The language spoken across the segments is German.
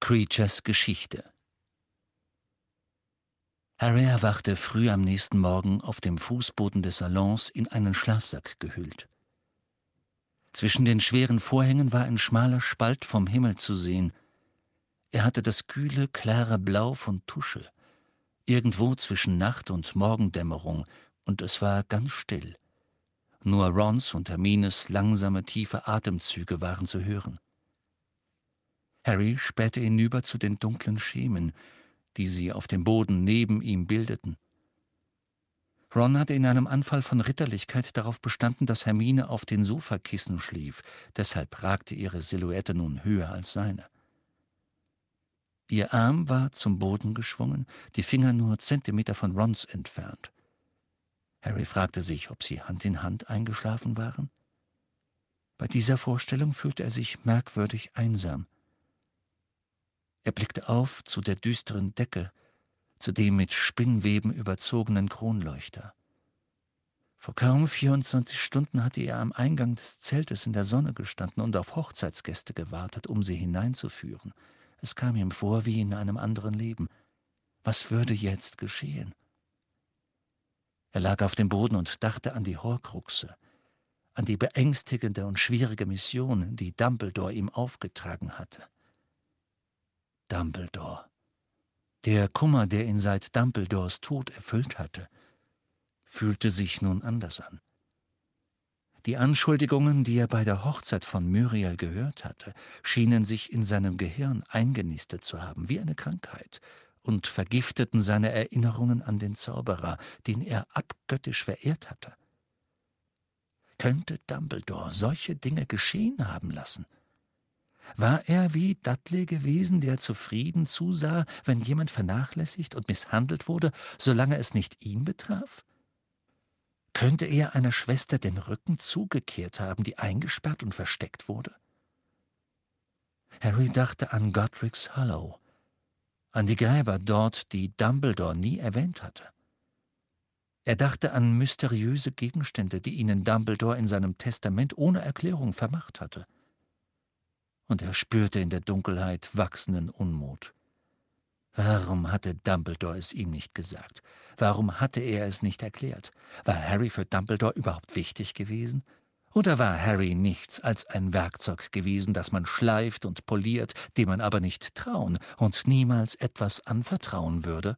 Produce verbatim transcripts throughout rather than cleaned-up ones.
Creatures Geschichte. Harry erwachte früh am nächsten Morgen auf dem Fußboden des Salons in einen Schlafsack gehüllt. Zwischen den schweren Vorhängen war ein schmaler Spalt vom Himmel zu sehen. Er hatte das kühle, klare Blau von Tusche, irgendwo zwischen Nacht und Morgendämmerung, und es war ganz still. Nur Rons und Hermines langsame, tiefe Atemzüge waren zu hören. Harry spähte hinüber zu den dunklen Schemen, die sie auf dem Boden neben ihm bildeten. Ron hatte in einem Anfall von Ritterlichkeit darauf bestanden, dass Hermine auf den Sofakissen schlief, deshalb ragte ihre Silhouette nun höher als seine. Ihr Arm war zum Boden geschwungen, die Finger nur Zentimeter von Rons entfernt. Harry fragte sich, ob sie Hand in Hand eingeschlafen waren. Bei dieser Vorstellung fühlte er sich merkwürdig einsam. Er blickte auf zu der düsteren Decke, zu dem mit Spinnweben überzogenen Kronleuchter. Vor kaum vierundzwanzig Stunden hatte er am Eingang des Zeltes in der Sonne gestanden und auf Hochzeitsgäste gewartet, um sie hineinzuführen. Es kam ihm vor wie in einem anderen Leben. Was würde jetzt geschehen? Er lag auf dem Boden und dachte an die Horcruxe, an die beängstigende und schwierige Mission, die Dumbledore ihm aufgetragen hatte. Dumbledore. Der Kummer, der ihn seit Dumbledores Tod erfüllt hatte, fühlte sich nun anders an. Die Anschuldigungen, die er bei der Hochzeit von Muriel gehört hatte, schienen sich in seinem Gehirn eingenistet zu haben, wie eine Krankheit, und vergifteten seine Erinnerungen an den Zauberer, den er abgöttisch verehrt hatte. Könnte Dumbledore solche Dinge geschehen haben lassen? War er wie Dudley gewesen, der zufrieden zusah, wenn jemand vernachlässigt und misshandelt wurde, solange es nicht ihn betraf? Könnte er einer Schwester den Rücken zugekehrt haben, die eingesperrt und versteckt wurde? Harry dachte an Godric's Hollow, an die Gräber dort, die Dumbledore nie erwähnt hatte. Er dachte an mysteriöse Gegenstände, die ihnen Dumbledore in seinem Testament ohne Erklärung vermacht hatte. Und er spürte in der Dunkelheit wachsenden Unmut. Warum hatte Dumbledore es ihm nicht gesagt? Warum hatte er es nicht erklärt? War Harry für Dumbledore überhaupt wichtig gewesen? Oder war Harry nichts als ein Werkzeug gewesen, das man schleift und poliert, dem man aber nicht trauen und niemals etwas anvertrauen würde?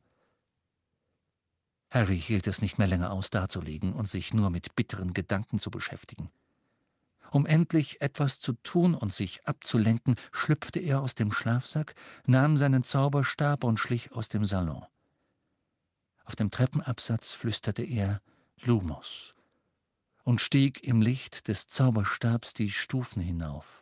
Harry hielt es nicht mehr länger aus, dazulegen und sich nur mit bitteren Gedanken zu beschäftigen. Um endlich etwas zu tun und sich abzulenken, schlüpfte er aus dem Schlafsack, nahm seinen Zauberstab und schlich aus dem Salon. Auf dem Treppenabsatz flüsterte er »Lumos« und stieg im Licht des Zauberstabs die Stufen hinauf.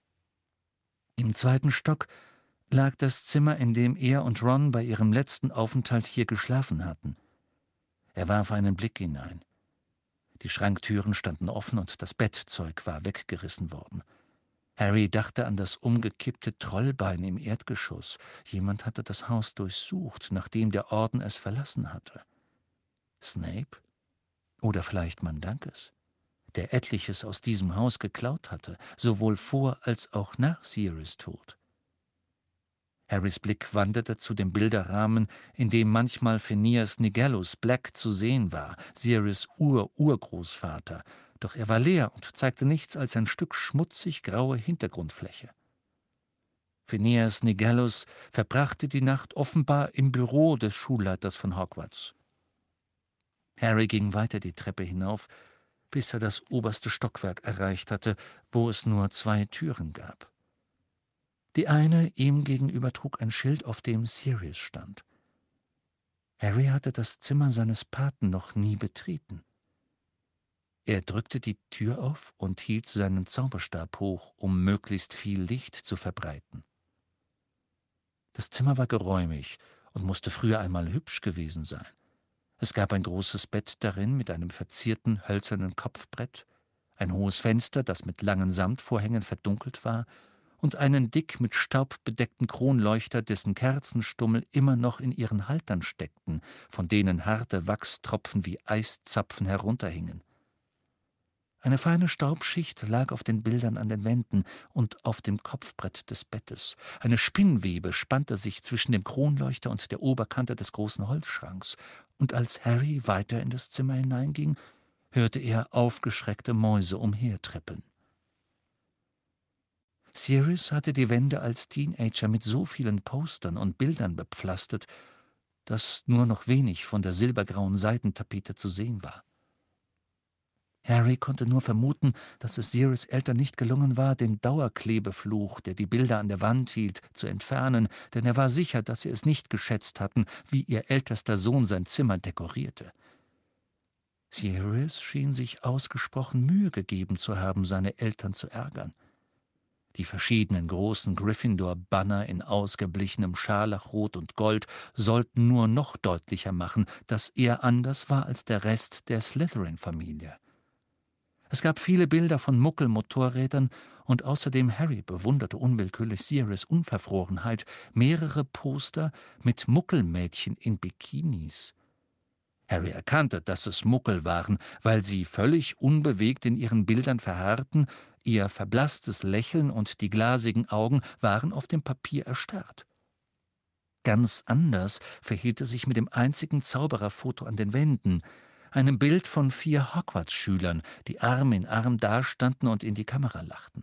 Im zweiten Stock lag das Zimmer, in dem er und Ron bei ihrem letzten Aufenthalt hier geschlafen hatten. Er warf einen Blick hinein. Die Schranktüren standen offen und das Bettzeug war weggerissen worden. Harry dachte an das umgekippte Trollbein im Erdgeschoss. Jemand hatte das Haus durchsucht, nachdem der Orden es verlassen hatte. Snape? Oder vielleicht Mandankes, der etliches aus diesem Haus geklaut hatte, sowohl vor als auch nach Sirius' Tod. Harrys Blick wanderte zu dem Bilderrahmen, in dem manchmal Phineas Nigellus Black zu sehen war, Sirius' Ur-Urgroßvater, doch er war leer und zeigte nichts als ein Stück schmutzig graue Hintergrundfläche. Phineas Nigellus verbrachte die Nacht offenbar im Büro des Schulleiters von Hogwarts. Harry ging weiter die Treppe hinauf, bis er das oberste Stockwerk erreicht hatte, wo es nur zwei Türen gab. Die eine ihm gegenüber trug ein Schild, auf dem Sirius stand. Harry hatte das Zimmer seines Paten noch nie betreten. Er drückte die Tür auf und hielt seinen Zauberstab hoch, um möglichst viel Licht zu verbreiten. Das Zimmer war geräumig und musste früher einmal hübsch gewesen sein. Es gab ein großes Bett darin mit einem verzierten, hölzernen Kopfbrett, ein hohes Fenster, das mit langen Samtvorhängen verdunkelt war, und einen dick mit Staub bedeckten Kronleuchter, dessen Kerzenstummel immer noch in ihren Haltern steckten, von denen harte Wachstropfen wie Eiszapfen herunterhingen. Eine feine Staubschicht lag auf den Bildern an den Wänden und auf dem Kopfbrett des Bettes. Eine Spinnwebe spannte sich zwischen dem Kronleuchter und der Oberkante des großen Holzschranks, und als Harry weiter in das Zimmer hineinging, hörte er aufgeschreckte Mäuse umhertrippeln. Sirius hatte die Wände als Teenager mit so vielen Postern und Bildern bepflastert, dass nur noch wenig von der silbergrauen Seidentapete zu sehen war. Harry konnte nur vermuten, dass es Sirius Eltern nicht gelungen war, den Dauerklebefluch, der die Bilder an der Wand hielt, zu entfernen, denn er war sicher, dass sie es nicht geschätzt hatten, wie ihr ältester Sohn sein Zimmer dekorierte. Sirius schien sich ausgesprochen Mühe gegeben zu haben, seine Eltern zu ärgern. Die verschiedenen großen Gryffindor-Banner in ausgeblichenem Scharlachrot und Gold sollten nur noch deutlicher machen, dass er anders war als der Rest der Slytherin-Familie. Es gab viele Bilder von Muckelmotorrädern und außerdem Harry bewunderte unwillkürlich Sirius' Unverfrorenheit, mehrere Poster mit Muckelmädchen in Bikinis. Harry erkannte, dass es Muckel waren, weil sie völlig unbewegt in ihren Bildern verharrten, ihr verblasstes Lächeln und die glasigen Augen waren auf dem Papier erstarrt. Ganz anders verhielt es sich mit dem einzigen Zaubererfoto an den Wänden, einem Bild von vier Hogwarts-Schülern, die Arm in Arm dastanden und in die Kamera lachten.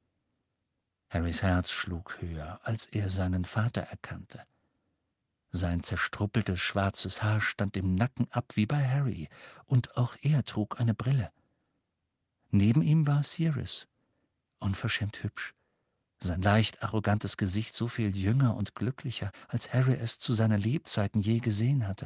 Harrys Herz schlug höher, als er seinen Vater erkannte. Sein zerstruppeltes schwarzes Haar stand im Nacken ab wie bei Harry, und auch er trug eine Brille. Neben ihm war Sirius, unverschämt hübsch, sein leicht arrogantes Gesicht so viel jünger und glücklicher, als Harry es zu seinen Lebzeiten je gesehen hatte.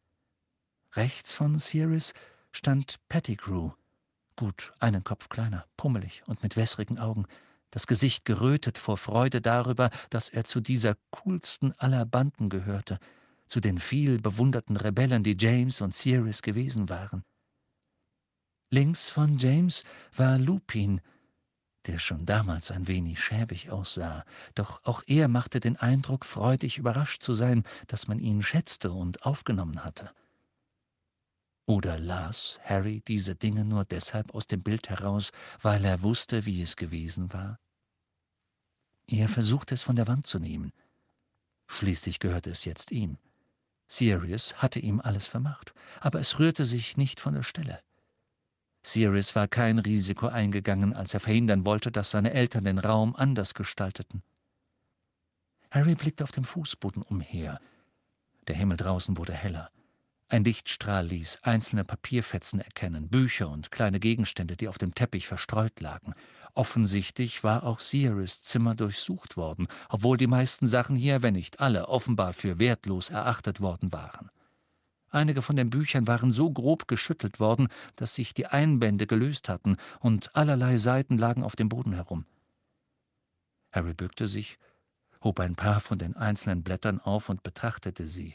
Rechts von Sirius stand Pettigrew, gut einen Kopf kleiner, pummelig und mit wässrigen Augen, das Gesicht gerötet vor Freude darüber, dass er zu dieser coolsten aller Banden gehörte, zu den viel bewunderten Rebellen, die James und Sirius gewesen waren. Links von James war Lupin, der schon damals ein wenig schäbig aussah, doch auch er machte den Eindruck, freudig überrascht zu sein, dass man ihn schätzte und aufgenommen hatte. Oder las Harry diese Dinge nur deshalb aus dem Bild heraus, weil er wusste, wie es gewesen war? Er versuchte es von der Wand zu nehmen. Schließlich gehörte es jetzt ihm. Sirius hatte ihm alles vermacht, aber es rührte sich nicht von der Stelle. Sirius war kein Risiko eingegangen, als er verhindern wollte, dass seine Eltern den Raum anders gestalteten. Harry blickte auf dem Fußboden umher. Der Himmel draußen wurde heller. Ein Lichtstrahl ließ einzelne Papierfetzen erkennen, Bücher und kleine Gegenstände, die auf dem Teppich verstreut lagen. Offensichtlich war auch Sirius' Zimmer durchsucht worden, obwohl die meisten Sachen hier, wenn nicht alle, offenbar für wertlos erachtet worden waren. Einige von den Büchern waren so grob geschüttelt worden, dass sich die Einbände gelöst hatten, und allerlei Seiten lagen auf dem Boden herum. Harry bückte sich, hob ein paar von den einzelnen Blättern auf und betrachtete sie.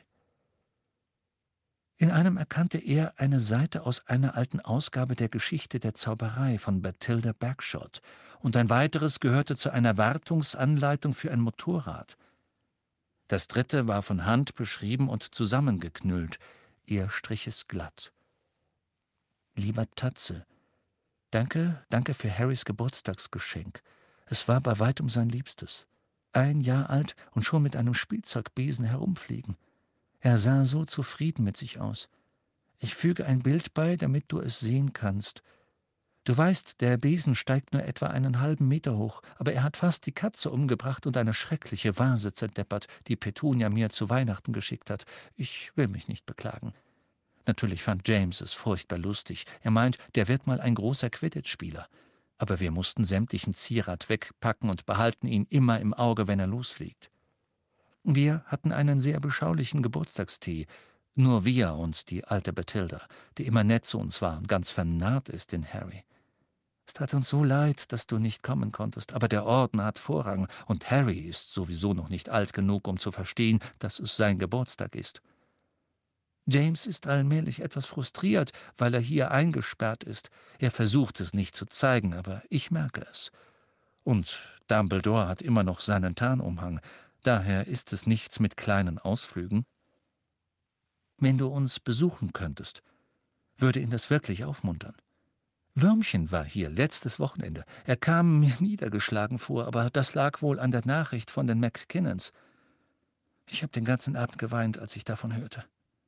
In einem erkannte er eine Seite aus einer alten Ausgabe der Geschichte der Zauberei von Bathilda Bagshot, und ein weiteres gehörte zu einer Wartungsanleitung für ein Motorrad. Das dritte war von Hand beschrieben und zusammengeknüllt. Er strich es glatt. »Lieber Tatze, danke, danke für Harrys Geburtstagsgeschenk. Es war bei weitem sein Liebstes. Ein Jahr alt und schon mit einem Spielzeugbesen herumfliegen. Er sah so zufrieden mit sich aus. Ich füge ein Bild bei, damit du es sehen kannst. Du weißt, der Besen steigt nur etwa einen halben Meter hoch, aber er hat fast die Katze umgebracht und eine schreckliche Vase zerdeppert, die Petunia mir zu Weihnachten geschickt hat. Ich will mich nicht beklagen. Natürlich fand James es furchtbar lustig. Er meint, der wird mal ein großer Quidditch-Spieler. Aber wir mussten sämtlichen Zierat wegpacken und behalten ihn immer im Auge, wenn er losfliegt. Wir hatten einen sehr beschaulichen Geburtstagstee. Nur wir und die alte Bathilda, die immer nett zu uns war und ganz vernarrt ist in Harry. Es tat uns so leid, dass du nicht kommen konntest, aber der Orden hat Vorrang und Harry ist sowieso noch nicht alt genug, um zu verstehen, dass es sein Geburtstag ist. James ist allmählich etwas frustriert, weil er hier eingesperrt ist. Er versucht es nicht zu zeigen, aber ich merke es. Und Dumbledore hat immer noch seinen Tarnumhang. Daher ist es nichts mit kleinen Ausflügen. Wenn du uns besuchen könntest, würde ihn das wirklich aufmuntern. Würmchen war hier letztes Wochenende. Er kam mir niedergeschlagen vor, aber das lag wohl an der Nachricht von den McKinnons. Ich habe den ganzen Abend geweint, als ich davon hörte.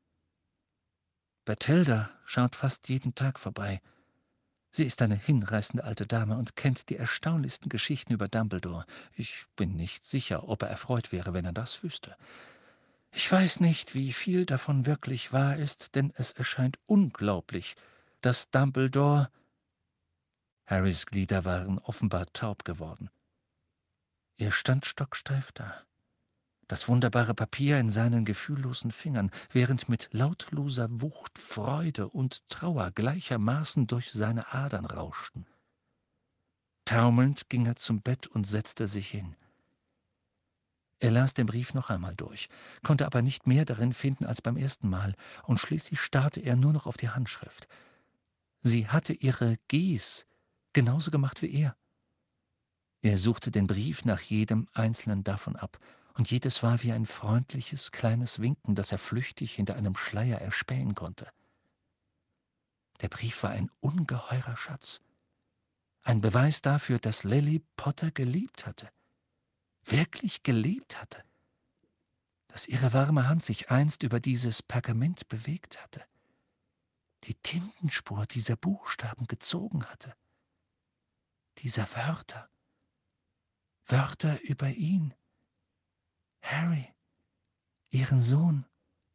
Bathilda schaut fast jeden Tag vorbei. Sie ist eine hinreißende alte Dame und kennt die erstaunlichsten Geschichten über Dumbledore. Ich bin nicht sicher, ob er erfreut wäre, wenn er das wüsste. Ich weiß nicht, wie viel davon wirklich wahr ist, denn es erscheint unglaublich, dass Dumbledore... Harrys Glieder waren offenbar taub geworden. Er stand stocksteif da, das wunderbare Papier in seinen gefühllosen Fingern, während mit lautloser Wucht Freude und Trauer gleichermaßen durch seine Adern rauschten. Taumelnd ging er zum Bett und setzte sich hin. Er las den Brief noch einmal durch, konnte aber nicht mehr darin finden als beim ersten Mal, und schließlich starrte er nur noch auf die Handschrift. Sie hatte ihre Gs genauso gemacht wie er. Er suchte den Brief nach jedem einzelnen davon ab, und jedes war wie ein freundliches, kleines Winken, das er flüchtig hinter einem Schleier erspähen konnte. Der Brief war ein ungeheurer Schatz, ein Beweis dafür, dass Lily Potter geliebt hatte, wirklich geliebt hatte, dass ihre warme Hand sich einst über dieses Pergament bewegt hatte, die Tintenspur dieser Buchstaben gezogen hatte, dieser Wörter, Wörter über ihn, Harry, ihren Sohn.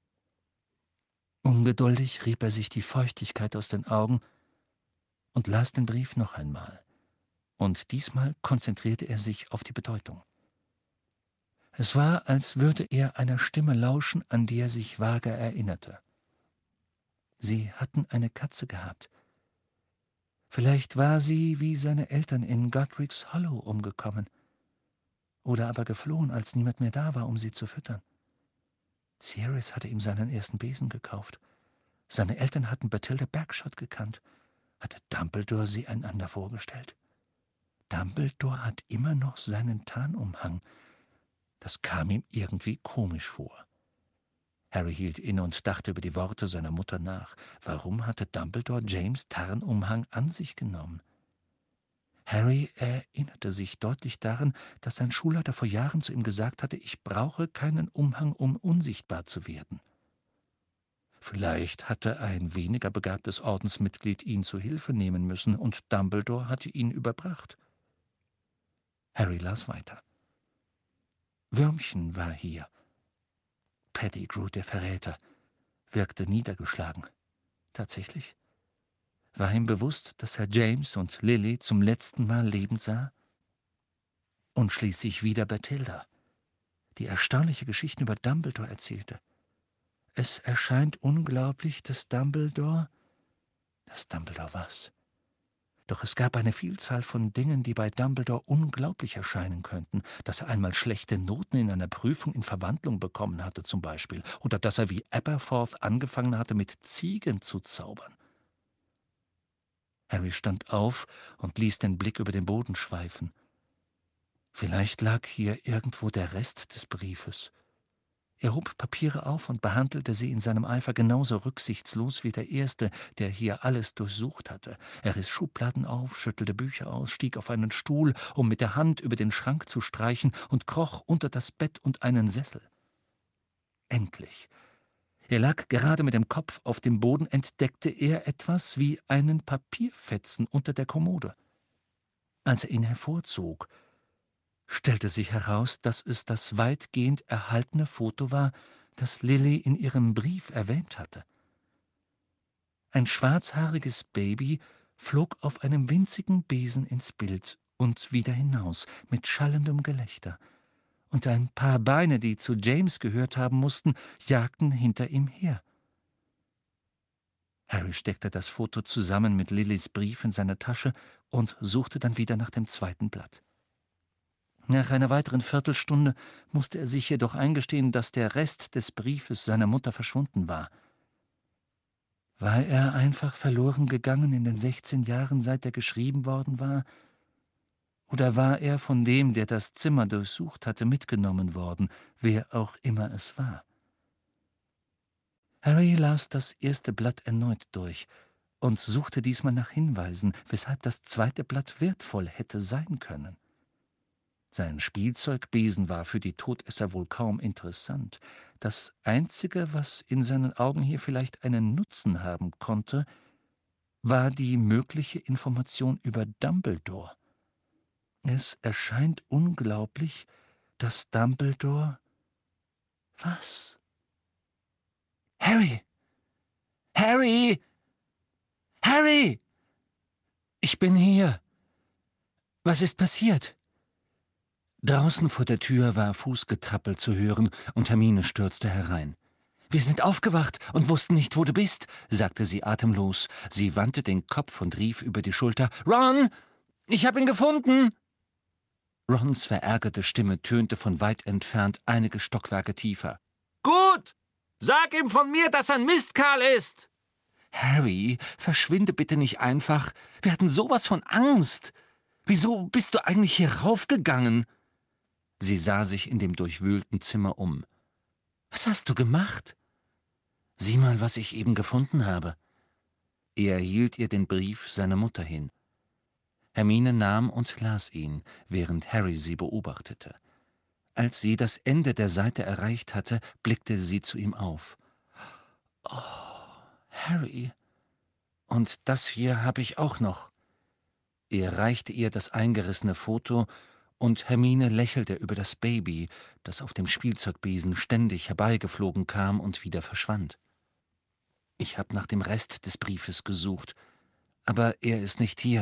Ungeduldig rieb er sich die Feuchtigkeit aus den Augen und las den Brief noch einmal, und diesmal konzentrierte er sich auf die Bedeutung. Es war, als würde er einer Stimme lauschen, an die er sich vage erinnerte. Sie hatten eine Katze gehabt. Vielleicht war sie wie seine Eltern in Godric's Hollow umgekommen, oder aber geflohen, als niemand mehr da war, um sie zu füttern. Sirius hatte ihm seinen ersten Besen gekauft. Seine Eltern hatten Bathilda Bagshot gekannt. Hatte Dumbledore sie einander vorgestellt? Dumbledore hat immer noch seinen Tarnumhang. Das kam ihm irgendwie komisch vor. Harry hielt inne und dachte über die Worte seiner Mutter nach. Warum hatte Dumbledore James' Tarnumhang an sich genommen? Harry erinnerte sich deutlich daran, dass sein Schulleiter vor Jahren zu ihm gesagt hatte, ich brauche keinen Umhang, um unsichtbar zu werden. Vielleicht hatte ein weniger begabtes Ordensmitglied ihn zu Hilfe nehmen müssen, und Dumbledore hatte ihn überbracht. Harry las weiter. Würmchen war hier. Pettigrew, der Verräter, wirkte niedergeschlagen. Tatsächlich? War ihm bewusst, dass er James und Lily zum letzten Mal lebend sah? Und schließlich wieder Bathilda, die erstaunliche Geschichten über Dumbledore erzählte. Es erscheint unglaublich, dass Dumbledore... Dass Dumbledore was? Doch es gab eine Vielzahl von Dingen, die bei Dumbledore unglaublich erscheinen könnten. Dass er einmal schlechte Noten in einer Prüfung in Verwandlung bekommen hatte zum Beispiel. Oder dass er wie Aberforth angefangen hatte, mit Ziegen zu zaubern. Harry stand auf und ließ den Blick über den Boden schweifen. Vielleicht lag hier irgendwo der Rest des Briefes. Er hob Papiere auf und behandelte sie in seinem Eifer genauso rücksichtslos wie der Erste, der hier alles durchsucht hatte. Er riss Schubladen auf, schüttelte Bücher aus, stieg auf einen Stuhl, um mit der Hand über den Schrank zu streichen, und kroch unter das Bett und einen Sessel. Endlich. Er lag gerade mit dem Kopf auf dem Boden, entdeckte er etwas wie einen Papierfetzen unter der Kommode. Als er ihn hervorzog, stellte sich heraus, dass es das weitgehend erhaltene Foto war, das Lily in ihrem Brief erwähnt hatte. Ein schwarzhaariges Baby flog auf einem winzigen Besen ins Bild und wieder hinaus, mit schallendem Gelächter, und ein paar Beine, die zu James gehört haben mussten, jagten hinter ihm her. Harry steckte das Foto zusammen mit Lillys Brief in seine Tasche und suchte dann wieder nach dem zweiten Blatt. Nach einer weiteren Viertelstunde musste er sich jedoch eingestehen, dass der Rest des Briefes seiner Mutter verschwunden war. War er einfach verloren gegangen in den sechzehn Jahren, seit er geschrieben worden war? Oder war er von dem, der das Zimmer durchsucht hatte, mitgenommen worden, wer auch immer es war? Harry las das erste Blatt erneut durch und suchte diesmal nach Hinweisen, weshalb das zweite Blatt wertvoll hätte sein können. Sein Spielzeugbesen war für die Todesser wohl kaum interessant. Das Einzige, was in seinen Augen hier vielleicht einen Nutzen haben konnte, war die mögliche Information über Dumbledore. Es erscheint unglaublich, dass Dumbledore... Was? Harry! Harry! Harry! Ich bin hier. Was ist passiert? Draußen vor der Tür war Fußgetrappel zu hören und Hermine stürzte herein. »Wir sind aufgewacht und wussten nicht, wo du bist«, sagte sie atemlos. Sie wandte den Kopf und rief über die Schulter, »Ron, ich hab ihn gefunden!« Rons verärgerte Stimme tönte von weit entfernt einige Stockwerke tiefer. »Gut! Sag ihm von mir, dass er ein Mistkerl ist!« »Harry, verschwinde bitte nicht einfach. Wir hatten sowas von Angst. Wieso bist du eigentlich hier raufgegangen?« Sie sah sich in dem durchwühlten Zimmer um. »Was hast du gemacht?« »Sieh mal, was ich eben gefunden habe.« Er hielt ihr den Brief seiner Mutter hin. Hermine nahm und las ihn, während Harry sie beobachtete. Als sie das Ende der Seite erreicht hatte, blickte sie zu ihm auf. »Oh, Harry, und das hier habe ich auch noch.« Er reichte ihr das eingerissene Foto, und Hermine lächelte über das Baby, das auf dem Spielzeugbesen ständig herbeigeflogen kam und wieder verschwand. »Ich habe nach dem Rest des Briefes gesucht, aber er ist nicht hier.«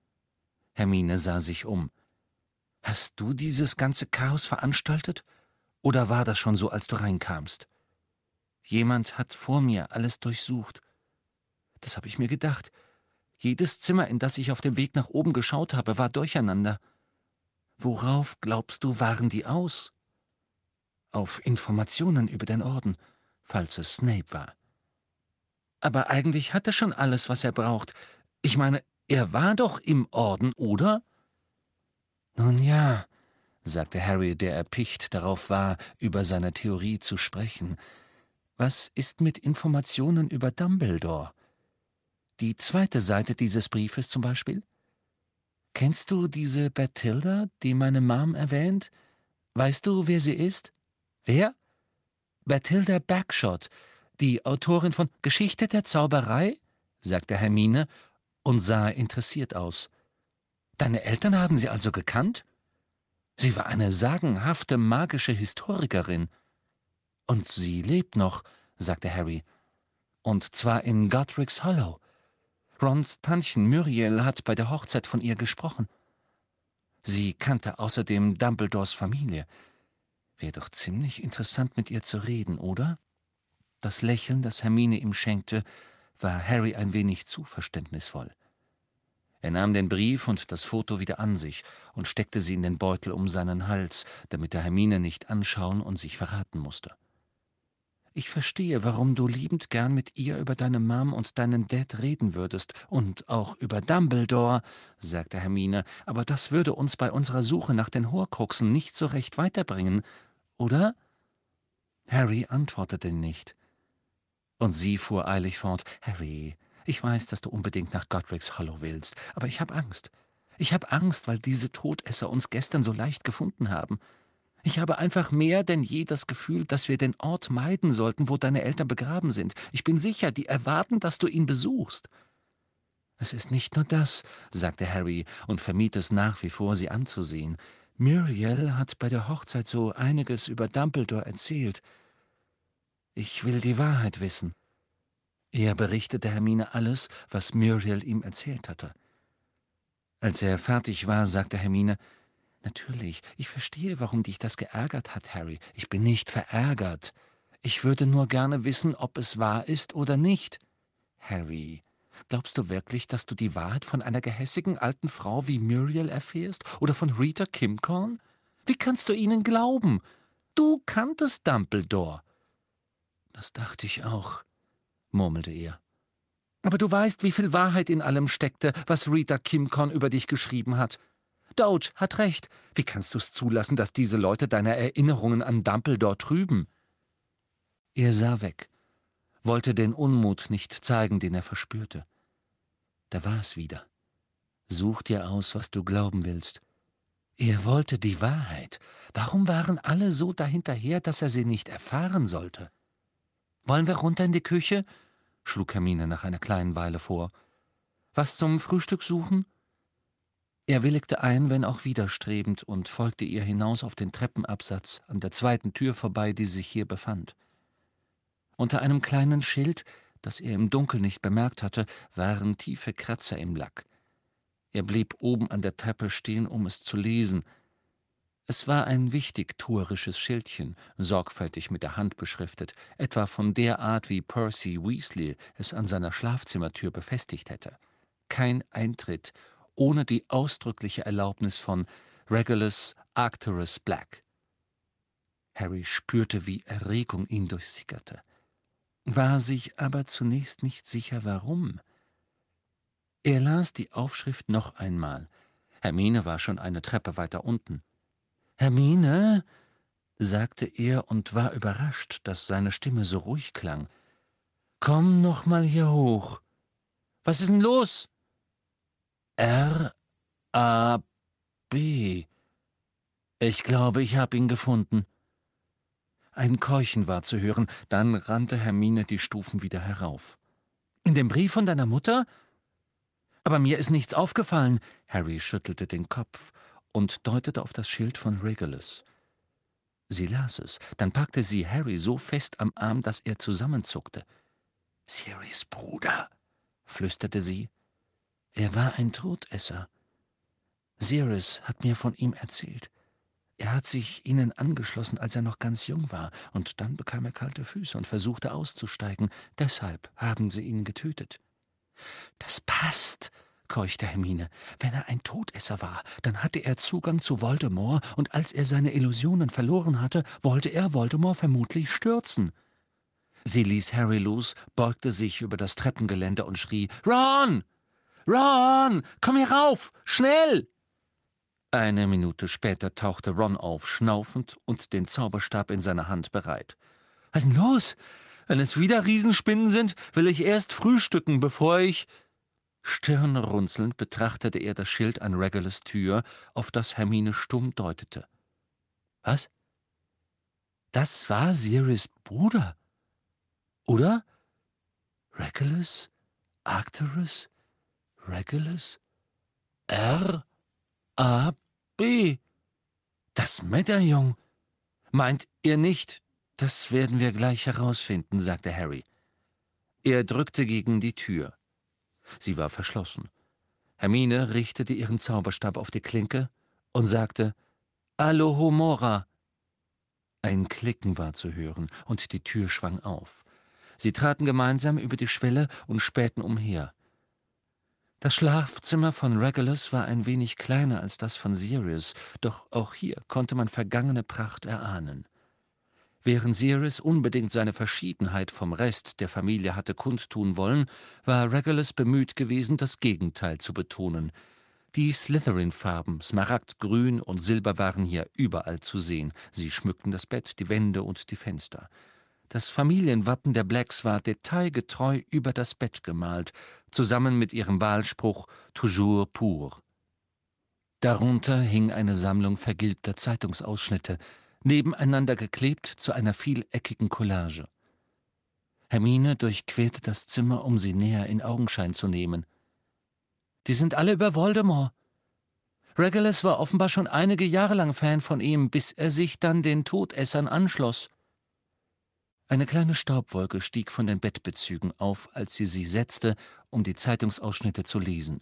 Hermine sah sich um. »Hast du dieses ganze Chaos veranstaltet? Oder war das schon so, als du reinkamst?« »Jemand hat vor mir alles durchsucht. Das habe ich mir gedacht. Jedes Zimmer, in das ich auf dem Weg nach oben geschaut habe, war durcheinander. Worauf, glaubst du, waren die aus?« »Auf Informationen über den Orden, falls es Snape war.« »Aber eigentlich hat er schon alles, was er braucht. Ich meine, er war doch im Orden, oder?« »Nun ja«, sagte Harry, der erpicht darauf war, über seine Theorie zu sprechen. »Was ist mit Informationen über Dumbledore? Die zweite Seite dieses Briefes zum Beispiel? Kennst du diese Bathilda, die meine Mom erwähnt? Weißt du, wer sie ist?« »Wer?« »Bathilda Bagshot, die Autorin von »Geschichte der Zauberei««, sagte Hermine und sah interessiert aus. »Deine Eltern haben sie also gekannt? Sie war eine sagenhafte magische Historikerin.« »Und sie lebt noch«, sagte Harry. »Und zwar in Godric's Hollow. Rons Tantchen Muriel hat bei der Hochzeit von ihr gesprochen. Sie kannte außerdem Dumbledores Familie. Wäre doch ziemlich interessant, mit ihr zu reden, oder?« Das Lächeln, das Hermine ihm schenkte, war Harry ein wenig zu verständnisvoll. Er nahm den Brief und das Foto wieder an sich und steckte sie in den Beutel um seinen Hals, damit er Hermine nicht anschauen und sich verraten musste. »Ich verstehe, warum du liebend gern mit ihr über deine Mom und deinen Dad reden würdest und auch über Dumbledore«, sagte Hermine, »aber das würde uns bei unserer Suche nach den Horcruxen nicht so recht weiterbringen, oder?« Harry antwortete nicht. Und sie fuhr eilig fort, »Harry, ich weiß, dass du unbedingt nach Godric's Hollow willst, aber ich habe Angst. Ich habe Angst, weil diese Todesser uns gestern so leicht gefunden haben. Ich habe einfach mehr denn je das Gefühl, dass wir den Ort meiden sollten, wo deine Eltern begraben sind. Ich bin sicher, die erwarten, dass du ihn besuchst.« »Es ist nicht nur das«, sagte Harry und vermied es nach wie vor, sie anzusehen. »Muriel hat bei der Hochzeit so einiges über Dumbledore erzählt. Ich will die Wahrheit wissen.« Er berichtete Hermine alles, was Muriel ihm erzählt hatte. Als er fertig war, sagte Hermine, »Natürlich, ich verstehe, warum dich das geärgert hat, Harry. Ich bin nicht verärgert. Ich würde nur gerne wissen, ob es wahr ist oder nicht.« »Harry, glaubst du wirklich, dass du die Wahrheit von einer gehässigen alten Frau wie Muriel erfährst oder von Rita Kimcorn? Wie kannst du ihnen glauben? Du kanntest Dumbledore.« »Das dachte ich auch«, murmelte er. »Aber du weißt, wie viel Wahrheit in allem steckte, was Rita Kimcorn über dich geschrieben hat. Douch hat recht. Wie kannst du es zulassen, dass diese Leute deine Erinnerungen an Dumbledore trüben?« Er sah weg, wollte den Unmut nicht zeigen, den er verspürte. Da war es wieder. Such dir aus, was du glauben willst. Er wollte die Wahrheit. Warum waren alle so dahinterher, dass er sie nicht erfahren sollte? »Wollen wir runter in die Küche?« schlug Hermine nach einer kleinen Weile vor. »Was zum Frühstück suchen?« Er willigte ein, wenn auch widerstrebend, und folgte ihr hinaus auf den Treppenabsatz, an der zweiten Tür vorbei, die sich hier befand. Unter einem kleinen Schild, das er im Dunkel nicht bemerkt hatte, waren tiefe Kratzer im Lack. Er blieb oben an der Treppe stehen, um es zu lesen. Es war ein wichtigtuerisches Schildchen, sorgfältig mit der Hand beschriftet, etwa von der Art, wie Percy Weasley es an seiner Schlafzimmertür befestigt hätte. Kein Eintritt ohne die ausdrückliche Erlaubnis von Regulus Arcturus Black. Harry spürte, wie Erregung ihn durchsickerte, war sich aber zunächst nicht sicher, warum. Er las die Aufschrift noch einmal. Hermine war schon eine Treppe weiter unten. »Hermine«, sagte er und war überrascht, dass seine Stimme so ruhig klang. »Komm noch mal hier hoch. Was ist denn los?« »R A B. Ich glaube, ich habe ihn gefunden.« Ein Keuchen war zu hören, dann rannte Hermine die Stufen wieder herauf. »In dem Brief von deiner Mutter? Aber mir ist nichts aufgefallen.« Harry schüttelte den Kopf und deutete auf das Schild von Regulus. Sie las es, dann packte sie Harry so fest am Arm, dass er zusammenzuckte. »Sirius Bruder«, flüsterte sie. »Er war ein Todesser. Sirius hat mir von ihm erzählt. Er hat sich ihnen angeschlossen, als er noch ganz jung war, und dann bekam er kalte Füße und versuchte auszusteigen. Deshalb haben sie ihn getötet.« »Das passt«, keuchte Hermine. »Wenn er ein Todesser war, dann hatte er Zugang zu Voldemort, und als er seine Illusionen verloren hatte, wollte er Voldemort vermutlich stürzen.« Sie ließ Harry los, beugte sich über das Treppengeländer und schrie, »Ron! Ron! Komm hier rauf! Schnell!« Eine Minute später tauchte Ron auf, schnaufend und den Zauberstab in seiner Hand bereit. »Was ist denn los? Wenn es wieder Riesenspinnen sind, will ich erst frühstücken, bevor ich...« Stirnrunzelnd betrachtete er das Schild an Regulus Tür, auf das Hermine stumm deutete. »Was? Das war Sirius' Bruder, oder? Regulus Arcturus Regulus R A B. Das Medaillon. Meint ihr nicht? Das werden wir gleich herausfinden«, sagte Harry. Er drückte gegen die Tür. Sie war verschlossen. Hermine richtete ihren Zauberstab auf die Klinke und sagte, »Alohomora!« Ein Klicken war zu hören, und die Tür schwang auf. Sie traten gemeinsam über die Schwelle und spähten umher. Das Schlafzimmer von Regulus war ein wenig kleiner als das von Sirius, doch auch hier konnte man vergangene Pracht erahnen. Während Sirius unbedingt seine Verschiedenheit vom Rest der Familie hatte kundtun wollen, war Regulus bemüht gewesen, das Gegenteil zu betonen. Die Slytherin-Farben, Smaragdgrün und Silber, waren hier überall zu sehen. Sie schmückten das Bett, die Wände und die Fenster. Das Familienwappen der Blacks war detailgetreu über das Bett gemalt, zusammen mit ihrem Wahlspruch »Toujours pour«. Darunter hing eine Sammlung vergilbter Zeitungsausschnitte, nebeneinander geklebt zu einer vieleckigen Collage. Hermine durchquerte das Zimmer, um sie näher in Augenschein zu nehmen. »Die sind alle über Voldemort. Regulus war offenbar schon einige Jahre lang Fan von ihm, bis er sich dann den Todessern anschloss.« Eine kleine Staubwolke stieg von den Bettbezügen auf, als sie sie setzte, um die Zeitungsausschnitte zu lesen.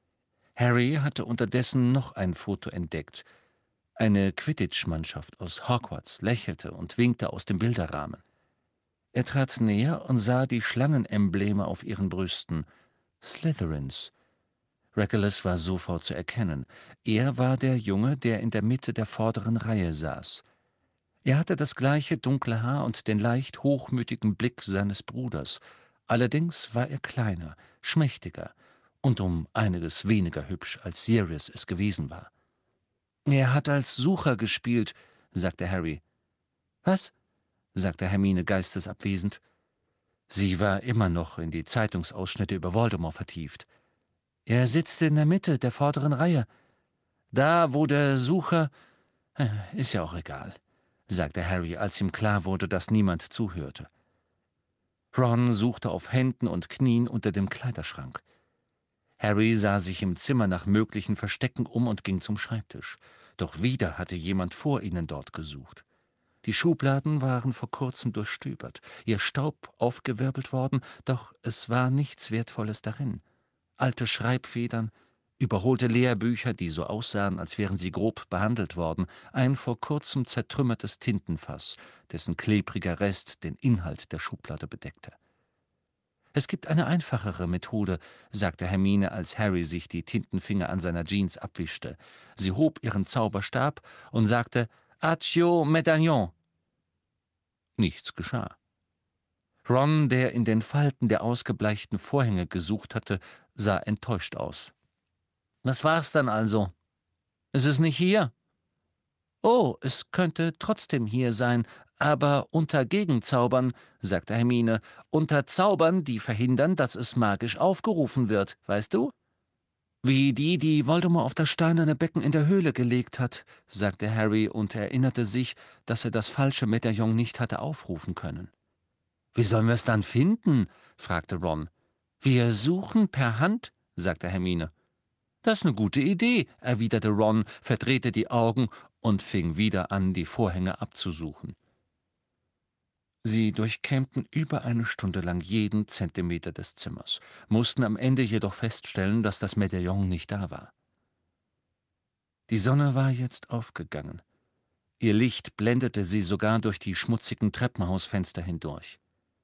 Harry hatte unterdessen noch ein Foto entdeckt. Eine Quidditch-Mannschaft aus Hogwarts lächelte und winkte aus dem Bilderrahmen. Er trat näher und sah die Schlangenembleme auf ihren Brüsten. Slytherins. Regulus war sofort zu erkennen. Er war der Junge, der in der Mitte der vorderen Reihe saß. Er hatte das gleiche dunkle Haar und den leicht hochmütigen Blick seines Bruders. Allerdings war er kleiner, schmächtiger und um einiges weniger hübsch, als Sirius es gewesen war. »Er hat als Sucher gespielt«, sagte Harry. »Was?« sagte Hermine geistesabwesend. Sie war immer noch in die Zeitungsausschnitte über Voldemort vertieft. Er sitzt in der Mitte der vorderen Reihe. Da, wo der Sucher... Ist ja auch egal, sagte Harry, als ihm klar wurde, dass niemand zuhörte. Ron suchte auf Händen und Knien unter dem Kleiderschrank. Harry sah sich im Zimmer nach möglichen Verstecken um und ging zum Schreibtisch. Doch wieder hatte jemand vor ihnen dort gesucht. Die Schubladen waren vor kurzem durchstöbert, ihr Staub aufgewirbelt worden, doch es war nichts Wertvolles darin. Alte Schreibfedern, überholte Lehrbücher, die so aussahen, als wären sie grob behandelt worden, ein vor kurzem zertrümmertes Tintenfass, dessen klebriger Rest den Inhalt der Schublade bedeckte. »Es gibt eine einfachere Methode«, sagte Hermine, als Harry sich die Tintenfinger an seiner Jeans abwischte. Sie hob ihren Zauberstab und sagte »Accio Medaillon«. Nichts geschah. Ron, der in den Falten der ausgebleichten Vorhänge gesucht hatte, sah enttäuscht aus. »Was war's dann also? Ist es nicht hier?« »Oh, es könnte trotzdem hier sein, aber unter Gegenzaubern«, sagte Hermine, »unter Zaubern, die verhindern, dass es magisch aufgerufen wird, weißt du?« »Wie die, die Voldemort auf das steinerne Becken in der Höhle gelegt hat«, sagte Harry und erinnerte sich, dass er das falsche Medaillon nicht hatte aufrufen können. »Wie sollen wir es dann finden?« fragte Ron. »Wir suchen per Hand«, sagte Hermine. »Das ist eine gute Idee«, erwiderte Ron, verdrehte die Augen und fing wieder an, die Vorhänge abzusuchen. Sie durchkämmten über eine Stunde lang jeden Zentimeter des Zimmers, mussten am Ende jedoch feststellen, dass das Medaillon nicht da war. Die Sonne war jetzt aufgegangen. Ihr Licht blendete sie sogar durch die schmutzigen Treppenhausfenster hindurch.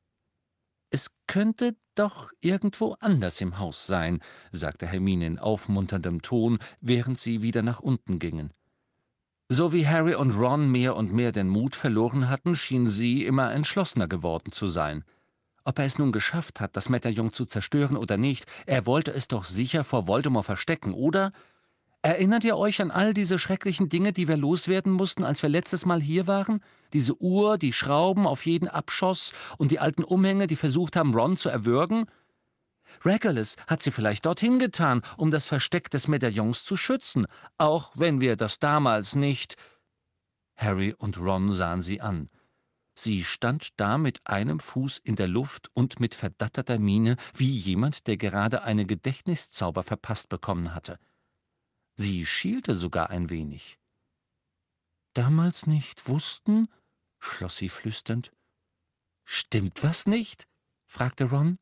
»Es könnte doch irgendwo anders im Haus sein«, sagte Hermine in aufmunterndem Ton, während sie wieder nach unten gingen. So wie Harry und Ron mehr und mehr den Mut verloren hatten, schien sie immer entschlossener geworden zu sein. Ob er es nun geschafft hat, das Medaillon zu zerstören oder nicht, er wollte es doch sicher vor Voldemort verstecken, oder? Erinnert ihr euch an all diese schrecklichen Dinge, die wir loswerden mussten, als wir letztes Mal hier waren? Diese Uhr, die Schrauben auf jeden Abschoss und die alten Umhänge, die versucht haben, Ron zu erwürgen? Regulus hat sie vielleicht dorthin getan, um das Versteck des Medaillons zu schützen, auch wenn wir das damals nicht... Harry und Ron sahen sie an. Sie stand da mit einem Fuß in der Luft und mit verdatterter Miene, wie jemand, der gerade einen Gedächtniszauber verpasst bekommen hatte. Sie schielte sogar ein wenig. »Damals nicht wussten?« schloss sie flüsternd. »Stimmt was nicht?« fragte Ron.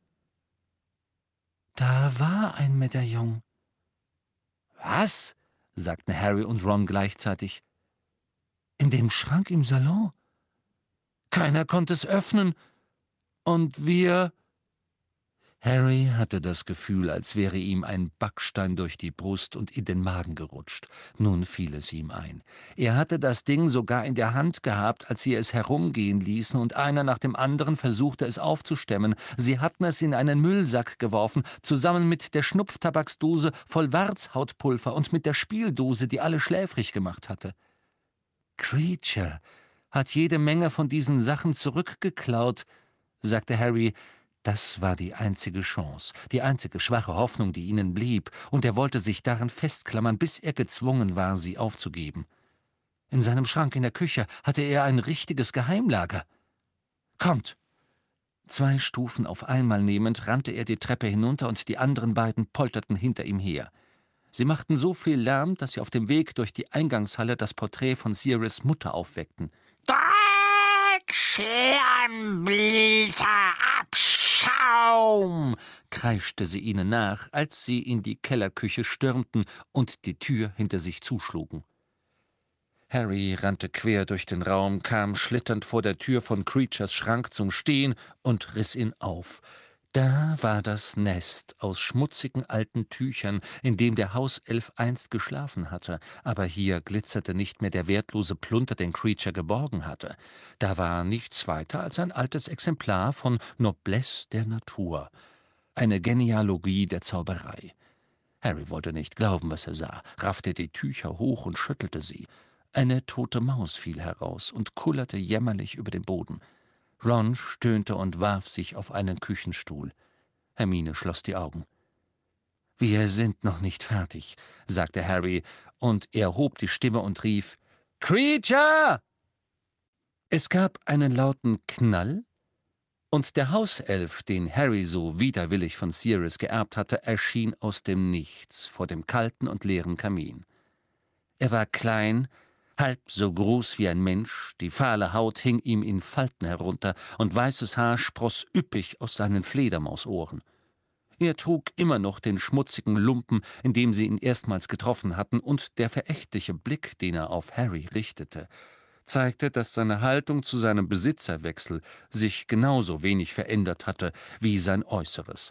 »Da war ein Medaillon.« »Was?« sagten Harry und Ron gleichzeitig. »In dem Schrank im Salon. Keiner konnte es öffnen. Und wir...« Harry hatte das Gefühl, als wäre ihm ein Backstein durch die Brust und in den Magen gerutscht. Nun fiel es ihm ein. Er hatte das Ding sogar in der Hand gehabt, als sie es herumgehen ließen, und einer nach dem anderen versuchte es aufzustemmen. Sie hatten es in einen Müllsack geworfen, zusammen mit der Schnupftabaksdose voll Warzhautpulver und mit der Spieldose, die alle schläfrig gemacht hatte. »Kreacher hat jede Menge von diesen Sachen zurückgeklaut«, sagte Harry. Das war die einzige Chance, die einzige schwache Hoffnung, die ihnen blieb, und er wollte sich daran festklammern, bis er gezwungen war, sie aufzugeben. In seinem Schrank in der Küche hatte er ein richtiges Geheimlager. »Kommt!« Zwei Stufen auf einmal nehmend, rannte er die Treppe hinunter, und die anderen beiden polterten hinter ihm her. Sie machten so viel Lärm, dass sie auf dem Weg durch die Eingangshalle das Porträt von Sirius' Mutter aufweckten. »Sternblätter Abschaum!« kreischte sie ihnen nach, als sie in die Kellerküche stürmten und die Tür hinter sich zuschlugen. Harry rannte quer durch den Raum, kam schlitternd vor der Tür von Creatures Schrank zum Stehen und riss ihn auf. Da war das Nest aus schmutzigen alten Tüchern, in dem der Hauself einst geschlafen hatte, aber hier glitzerte nicht mehr der wertlose Plunder, den Creature geborgen hatte. Da war nichts weiter als ein altes Exemplar von Noblesse der Natur, eine Genealogie der Zauberei. Harry wollte nicht glauben, was er sah, raffte die Tücher hoch und schüttelte sie. Eine tote Maus fiel heraus und kullerte jämmerlich über den Boden. Ron stöhnte und warf sich auf einen Küchenstuhl. Hermine schloss die Augen. »Wir sind noch nicht fertig«, sagte Harry, und er hob die Stimme und rief, »Creature!« Es gab einen lauten Knall, und der Hauself, den Harry so widerwillig von Sirius geerbt hatte, erschien aus dem Nichts vor dem kalten und leeren Kamin. Er war klein, halb so groß wie ein Mensch, die fahle Haut hing ihm in Falten herunter, und weißes Haar spross üppig aus seinen Fledermausohren. Er trug immer noch den schmutzigen Lumpen, in dem sie ihn erstmals getroffen hatten, und der verächtliche Blick, den er auf Harry richtete, zeigte, dass seine Haltung zu seinem Besitzerwechsel sich genauso wenig verändert hatte wie sein Äußeres.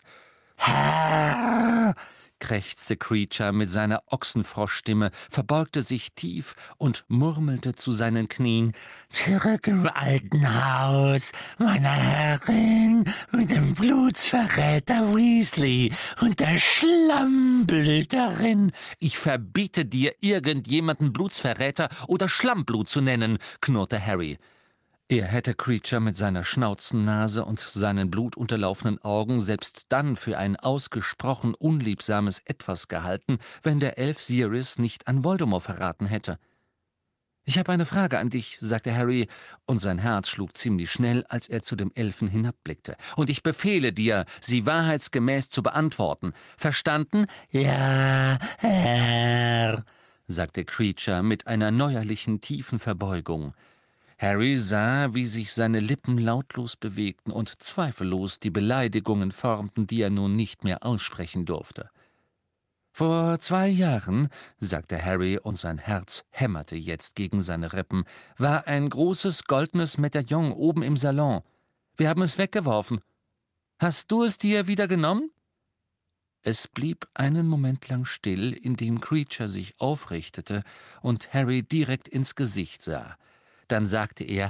»Herr«, krächzte Creature mit seiner Ochsenfroschstimme, verbeugte sich tief und murmelte zu seinen Knien, »Zurück im alten Haus, meiner Herrin, mit dem Blutsverräter Weasley und der Schlammblüterin.« »Ich verbiete dir, irgendjemanden Blutsverräter oder Schlammblut zu nennen«, knurrte Harry. Er hätte Creature mit seiner Schnauzennase und seinen blutunterlaufenen Augen selbst dann für ein ausgesprochen unliebsames Etwas gehalten, wenn der Elf Sirius nicht an Voldemort verraten hätte. »Ich habe eine Frage an dich«, sagte Harry, und sein Herz schlug ziemlich schnell, als er zu dem Elfen hinabblickte. »Und ich befehle dir, sie wahrheitsgemäß zu beantworten. Verstanden?« »Ja, Herr«, sagte Creature mit einer neuerlichen tiefen Verbeugung. Harry sah, wie sich seine Lippen lautlos bewegten und zweifellos die Beleidigungen formten, die er nun nicht mehr aussprechen durfte. »Vor zwei Jahren«, sagte Harry, und sein Herz hämmerte jetzt gegen seine Rippen, »war ein großes goldenes Medaillon oben im Salon. Wir haben es weggeworfen. Hast du es dir wieder genommen?« Es blieb einen Moment lang still, indem Creature sich aufrichtete und Harry direkt ins Gesicht sah. Dann sagte er,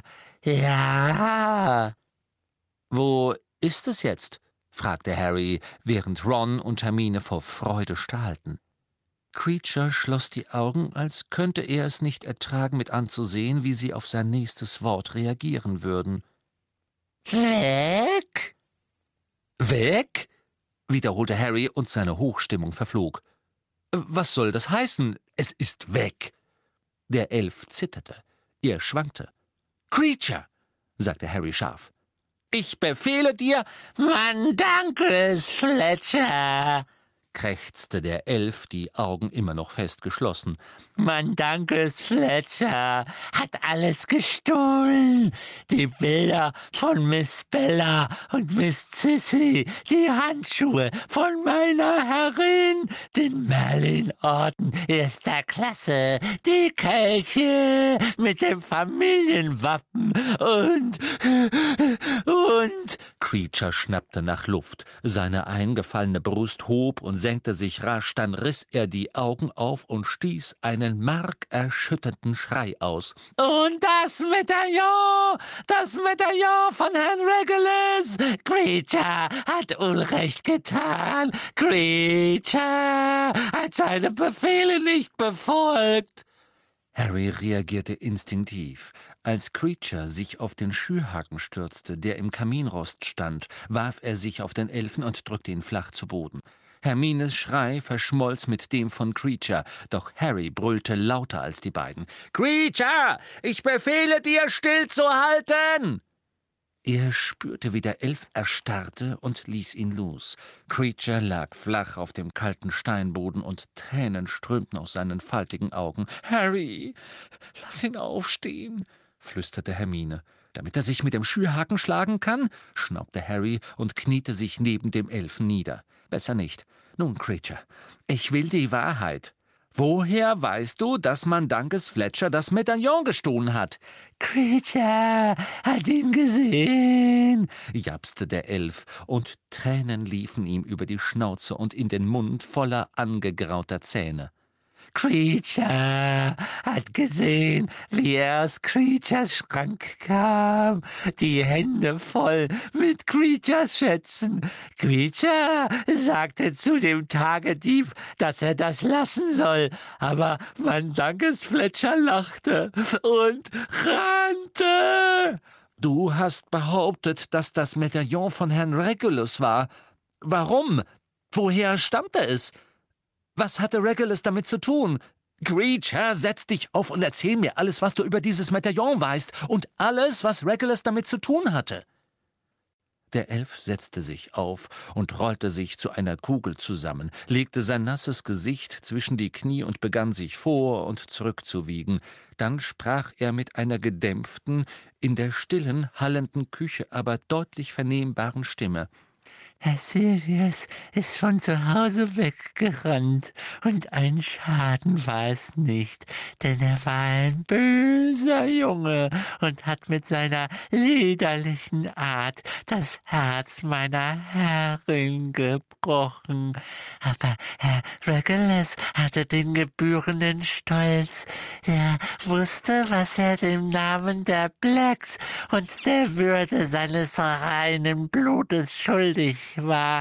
»Ja.« »Wo ist es jetzt?« fragte Harry, während Ron und Hermine vor Freude strahlten. Creature schloss die Augen, als könnte er es nicht ertragen, mit anzusehen, wie sie auf sein nächstes Wort reagieren würden. »Weg?« »Weg?« wiederholte Harry, und seine Hochstimmung verflog. »Was soll das heißen? Es ist weg!« Der Elf zitterte. Er schwankte. »Creature«, sagte Harry scharf. »Ich befehle dir, »Man danke es, Fletcher«, krächzte der Elf, die Augen immer noch fest geschlossen. »Man danke es, Fletcher, hat alles gestohlen. Die Bilder von Miss Bella und Miss Sissy, die Handschuhe von meiner Herrin, den Merlin-Orden erster Klasse, die Kelche mit dem Familienwappen und... und...« Creature schnappte nach Luft. Seine eingefallene Brust hob und senkte sich rasch, dann riss er die Augen auf und stieß einen markerschütternden Schrei aus. »Und das Medaillon! Das Medaillon von Herrn Regulus! Creature hat Unrecht getan! Creature hat seine Befehle nicht befolgt!« Harry reagierte instinktiv. Als Creature sich auf den Schürhaken stürzte, der im Kaminrost stand, warf er sich auf den Elfen und drückte ihn flach zu Boden. Hermines Schrei verschmolz mit dem von Creature, doch Harry brüllte lauter als die beiden. »Creature, ich befehle dir, stillzuhalten!« Er spürte, wie der Elf erstarrte und ließ ihn los. Creature lag flach auf dem kalten Steinboden und Tränen strömten aus seinen faltigen Augen. »Harry, lass ihn aufstehen«, flüsterte Hermine. »Damit er sich mit dem Schürhaken schlagen kann?« schnaubte Harry und kniete sich neben dem Elfen nieder. »Besser nicht. Nun, Creature, ich will die Wahrheit. Woher weißt du, dass man Dankes Fletcher das Medaillon gestohlen hat?« »Creature hat ihn gesehen«, japste der Elf, und Tränen liefen ihm über die Schnauze und in den Mund voller angegrauter Zähne. »Creature hat gesehen, wie er aus Creatures Schrank kam, die Hände voll mit Creatures Schätzen. Creature sagte zu dem Tagedieb, dass er das lassen soll, aber mein Dankes Fletcher lachte und rannte.« »Du hast behauptet, dass das Medaillon von Herrn Regulus war. Warum? Woher stammte es?« Was hatte Regulus damit zu tun? Creature, setz dich auf und erzähl mir alles, was du über dieses Medaillon weißt und alles, was Regulus damit zu tun hatte.« Der Elf setzte sich auf und rollte sich zu einer Kugel zusammen, legte sein nasses Gesicht zwischen die Knie und begann sich vor und zurück zu wiegen. Dann sprach er mit einer gedämpften, in der stillen, hallenden Küche aber deutlich vernehmbaren Stimme: »Herr Sirius ist von zu Hause weggerannt, und ein Schaden war es nicht, denn er war ein böser Junge und hat mit seiner liederlichen Art das Herz meiner Herrin gebrochen. Aber Herr Regulus hatte den gebührenden Stolz. Er wusste, was er dem Namen der Blacks und der Würde seines reinen Blutes schuldig war.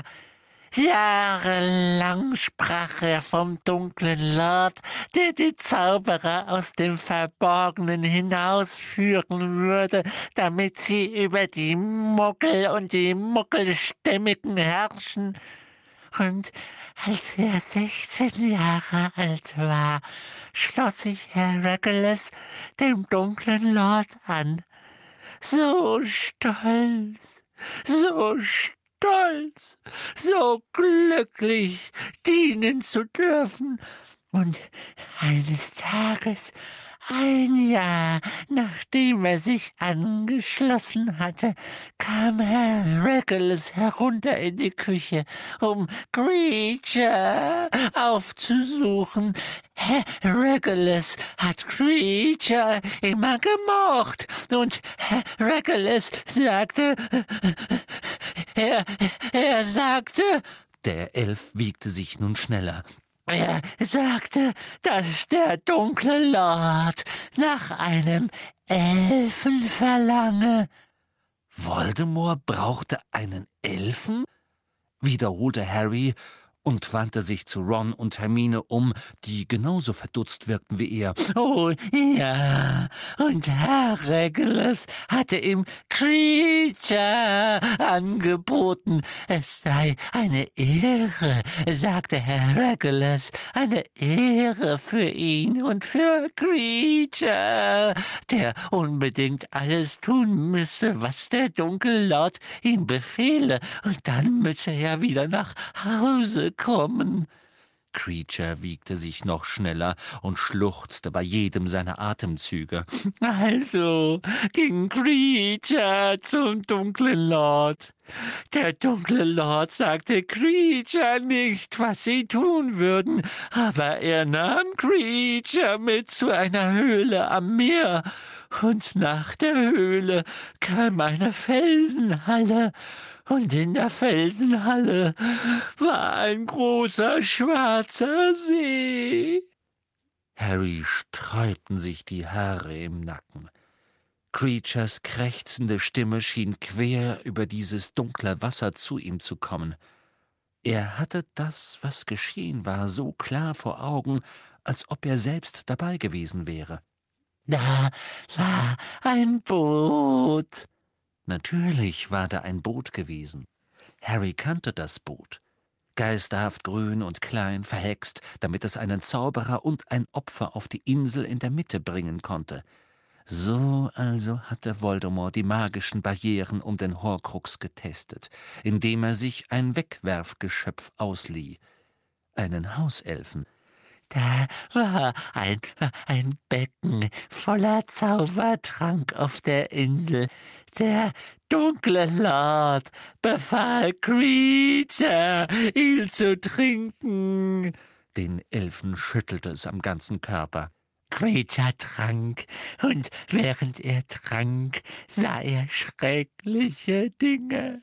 Jahrelang sprach er vom dunklen Lord, der die Zauberer aus dem Verborgenen hinausführen würde, damit sie über die Muggel und die Muggelstämmigen herrschen. Und als er sechzehn Jahre alt war, schloss sich Herr Regulus dem dunklen Lord an. So stolz, so stolz, so glücklich, dienen zu dürfen. Und eines Tages, ein Jahr nachdem er sich angeschlossen hatte, kam Herr Regulus herunter in die Küche, um Creature aufzusuchen. Herr Regulus hat Creature immer gemocht, und Herr Regulus sagte, er, er sagte, Der Elf wiegte sich nun schneller. Er sagte, dass der dunkle Lord nach einem Elfen verlange. »Voldemort brauchte einen Elfen?« wiederholte Harry und wandte sich zu Ron und Hermine um, die genauso verdutzt wirkten wie er. »Oh ja, und Herr Regulus hatte ihm Creature angeboten. Es sei eine Ehre«, sagte Herr Regulus, »eine Ehre für ihn und für Creature, der unbedingt alles tun müsse, was der dunkle Lord ihm befehle, und dann müsse er wieder nach Hause kommen.« Creature wiegte sich noch schneller und schluchzte bei jedem seiner Atemzüge. Also ging Creature zum dunklen Lord. Der dunkle Lord sagte Creature nicht, was sie tun würden, aber er nahm Creature mit zu einer Höhle am Meer, und nach der Höhle kam eine Felsenhalle, und in der Felsenhalle war ein großer schwarzer See. Harry sträubten sich die Haare im Nacken. Creatures krächzende Stimme schien quer über dieses dunkle Wasser zu ihm zu kommen. Er hatte das, was geschehen war, so klar vor Augen, als ob er selbst dabei gewesen wäre. Da war ein Boot. Natürlich war da ein Boot gewesen. Harry kannte das Boot. Geisterhaft grün und klein, verhext, damit es einen Zauberer und ein Opfer auf die Insel in der Mitte bringen konnte. So also hatte Voldemort die magischen Barrieren um den Horcrux getestet, indem er sich ein Wegwerfgeschöpf auslieh. Einen Hauselfen. Da war ein, ein Becken voller Zaubertrank auf der Insel. Der dunkle Lord befahl Creature, ihn zu trinken. Den Elfen schüttelte es am ganzen Körper. Creature trank, und während er trank, sah er schreckliche Dinge.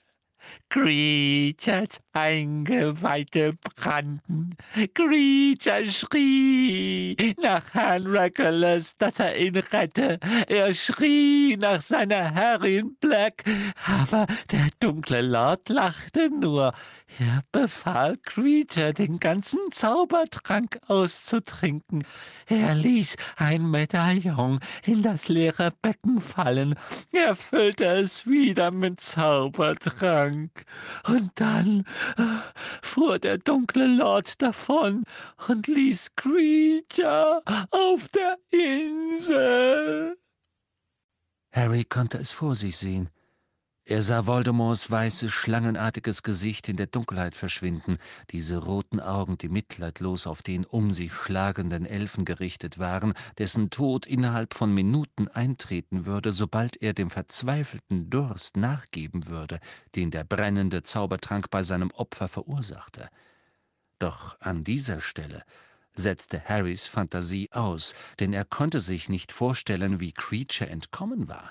Creatures Eingeweide brannten. Creature schrie nach Herrn Regulus, dass er ihn rette. Er schrie nach seiner Herrin Black, aber der dunkle Lord lachte nur. Er befahl Creature, den ganzen Zaubertrank auszutrinken. Er ließ ein Medaillon in das leere Becken fallen. Er füllte es wieder mit Zaubertrank. weg. Und dann äh, fuhr der dunkle Lord davon und ließ Creature auf der Insel. Harry konnte es vor sich sehen. Er sah Voldemorts weißes, schlangenartiges Gesicht in der Dunkelheit verschwinden, diese roten Augen, die mitleidlos auf den um sich schlagenden Elfen gerichtet waren, dessen Tod innerhalb von Minuten eintreten würde, sobald er dem verzweifelten Durst nachgeben würde, den der brennende Zaubertrank bei seinem Opfer verursachte. Doch an dieser Stelle setzte Harrys Fantasie aus, denn er konnte sich nicht vorstellen, wie Creature entkommen war.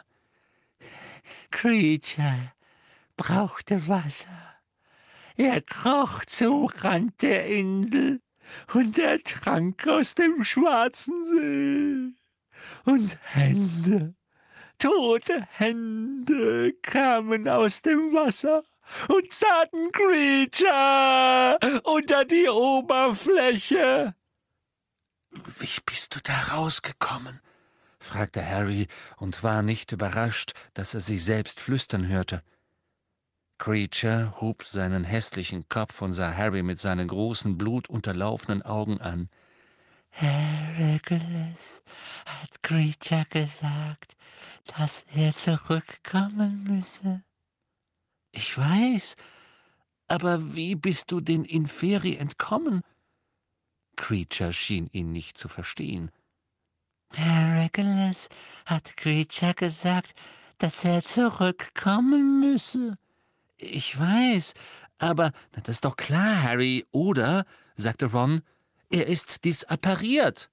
Creature brauchte Wasser. Er kroch zum Rand der Insel und er trank aus dem schwarzen See. Und Hände, tote Hände kamen aus dem Wasser und zerrten Creature unter die Oberfläche. »Wie bist du da rausgekommen?« fragte Harry und war nicht überrascht, dass er sich selbst flüstern hörte. Creature hob seinen hässlichen Kopf und sah Harry mit seinen großen, blutunterlaufenen Augen an. »Herr Regulus hat Creature gesagt, dass er zurückkommen müsse.« »Ich weiß, aber wie bist du den Inferi entkommen?« Creature schien ihn nicht zu verstehen. »Herr Regulus hat Creature gesagt, dass er zurückkommen müsse.« »Ich weiß, aber das ist doch klar, Harry, oder?« sagte Ron. »Er ist disappariert.«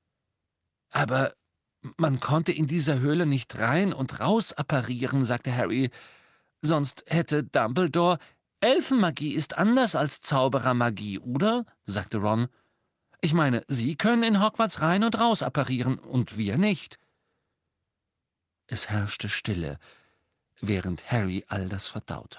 »Aber man konnte in dieser Höhle nicht rein und raus apparieren«, sagte Harry. »Sonst hätte Dumbledore... Elfenmagie ist anders als Zauberermagie, oder?« sagte Ron. »Ich meine, Sie können in Hogwarts rein und raus apparieren, und wir nicht.« Es herrschte Stille, während Harry all das verdaute.